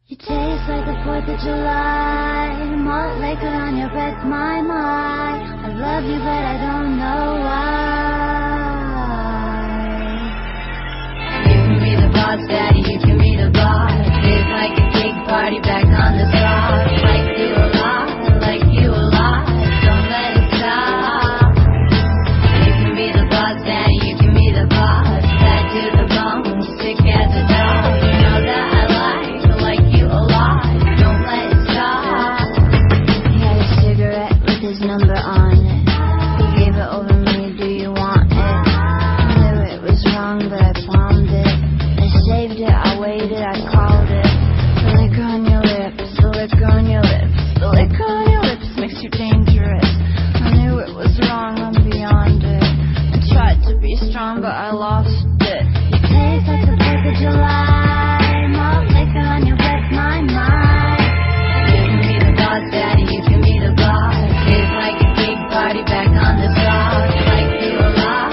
You taste like the 4th of July, malt liquor on your breath, my. I love you, but I don't know why. You can be the boss, daddy, you can be the boss. It's like a big party back on the spot. Like you a lot, don't let it stop. You can be the boss, daddy, you can be the boss. That to the bone, sick as a dog. You know that I like you a lot, don't let it stop. He had a cigarette with his number on it. He gave it over me, do you want it? I knew it was wrong, but I palmed it. I saved it, I waited, I called it. The liquor on your lips, the liquor on your lips, the liquor on your lips makes you dangerous. I knew it was wrong, I'm beyond it. I tried to be strong, but I lost it. You taste like the 4th of July, malt liquor on your breath, my. You can be the boss, daddy, you can be the boss. It's like a big party back on the spot. Like you a lot,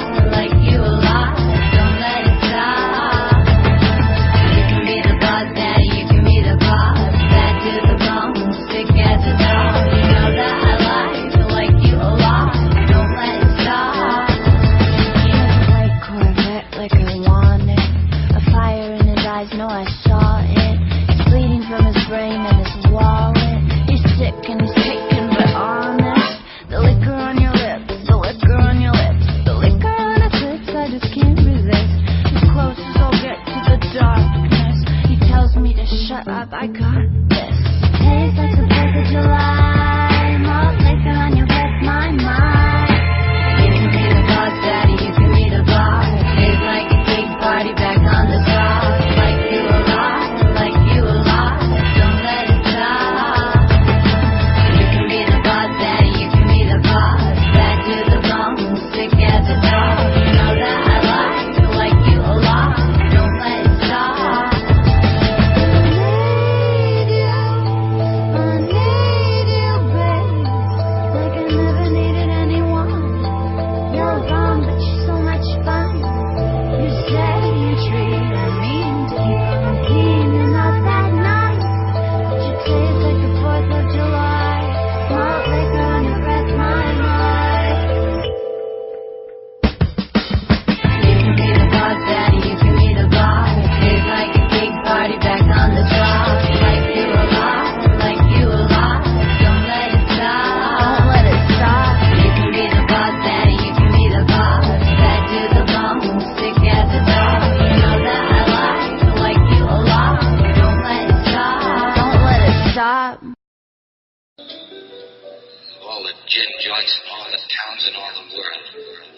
don't let it stop. You can be the boss, daddy, you can be the boss. Bad to the bone, sick as a dog. You know that I like you a lot, don't let it stop. He has a white Corvette like I want it. A fire in his eyes, no, I saw it. He's bleeding from his brain and his wallet. He's sick and he's taken, but honest. The liquor on your lips, the liquor on your lips, the liquor on his lips, I just can't resist. As close as I'll get to the darkness. He tells me to shut up, I got this. Tastes like the 4th of July, malt liquor on your breath, my. You can be the boss, daddy, you can be the boss. It's like a big party back on the spot. Like you a lot, don't let it stop. You can be the boss, daddy, you can be the boss. Bad to the bone, sick as a dog. You know that I like you a lot, don't let it stop. I need you, babe, like I never needed anyone. You're gone, but you're so much fun. You say you treat me mean to keep on keen. You're not that nice, but you taste like the 4th of July. Malt liquor on your breath, my. You can be the boss, daddy, you can be the boss. It's like a big party back on the spot. Like you a lot, don't let it stop. Don't let it stop. You can be the boss, daddy, you can be the boss. Bad to the bone, sick as a dog. You know that I like you a lot, don't let it stop. Don't let it stop. All the gin joints in all the towns in all the world.